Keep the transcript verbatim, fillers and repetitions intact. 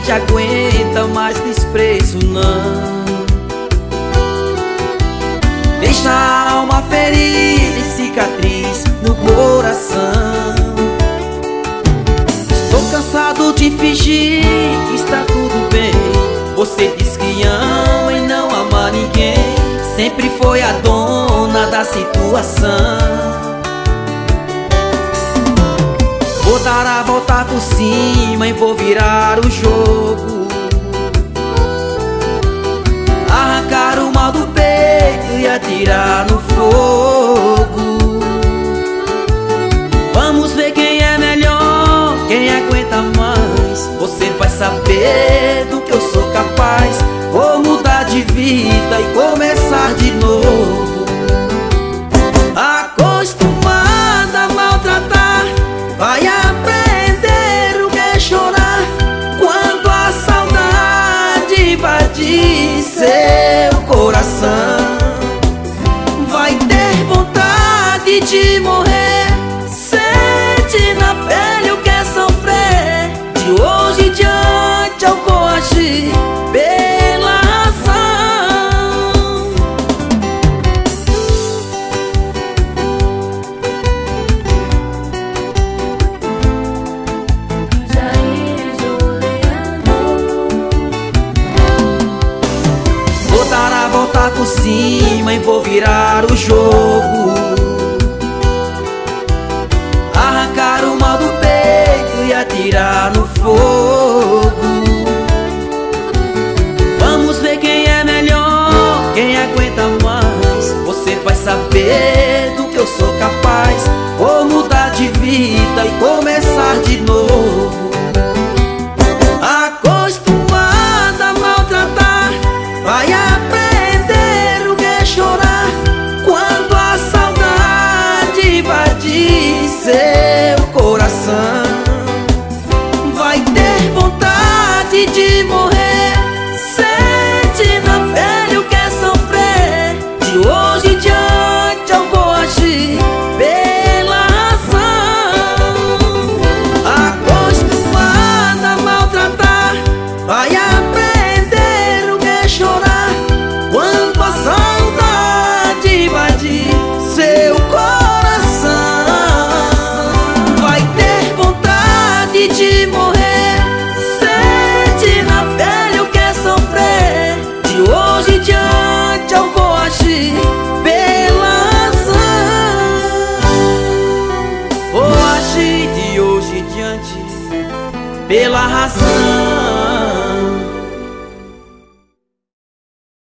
gente aguenta mais desprezo não. Deixa a alma ferida e cicatriz no coração. Estou cansado de fingir que está tudo bem. Você diz que ama e não ama ninguém. Sempre foi a dona da situação. Vou dar a volta por cima e vou virar o jogo. Arrancar o mal do peito e atirar no fogo. Vamos ver quem é melhor, quem aguenta mais. Você vai saber do que eu sou capaz. Vou mudar de vida e começar de novo. Acostumada a maltratar, vai aprender o que é chorar. Quando a saudade invadir seu coração, vai ter vontade de morrer. Sente na pele o que é sofrer. De hoje em diante eu vou agir pela razão. Vou dar a volta por cima e vou virar o jogo. Arrancar o mal do peito e atirar no fogo. Vamos ver quem é melhor, quem aguenta mais. Você vai saber do que eu sou capaz. Vou mudar de vida e começar de novo. Acostumada a maltratar, vai aprender o que é chorar. Quando a saudade invadir seu coração, vai ter vontade de morrer. Sente na pele o que é sofrer. De hoje em diante eu vou agir pela razão. Acostumada a maltratar, vai aprender o que é chorar. Quando a saudade invadir seu coração, vai ter vontade de morrer. Sente na pele o que é sofrer. De hoje em diante eu vou agir pela razão. Vou agir de hoje em diante pela razão.